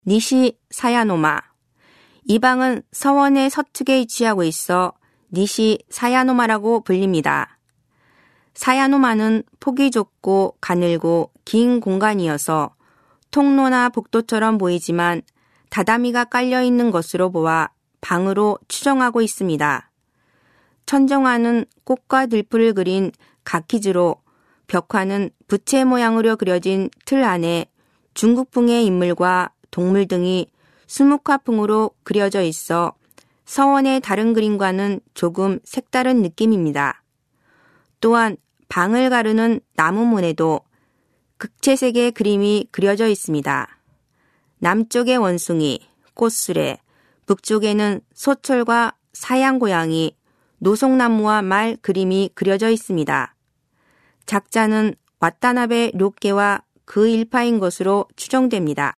니시 사야노마. 이 방은 서원의 서쪽에 위치하고 있어 니시 사야노마라고 불립니다. 사야노마는 폭이 좁고 가늘고 긴 공간이어서 통로나 복도처럼 보이지만 다다미가 깔려있는 것으로 보아 방으로 추정하고 있습니다. 천정화는 꽃과 들풀을 그린 가키즈로 벽화는 부채 모양으로 그려진 틀 안에 중국풍의 인물과 동물 등이 수묵화풍으로 그려져 있어 서원의 다른 그림과는 조금 색다른 느낌입니다. 또한 방을 가르는 나무문에도 극채색의 그림이 그려져 있습니다. 남쪽의 원숭이, 꽃수레, 북쪽에는 소철과 사양고양이, 노송나무와 말 그림이 그려져 있습니다. 작자는 와타나베 료케와 그 일파인 것으로 추정됩니다.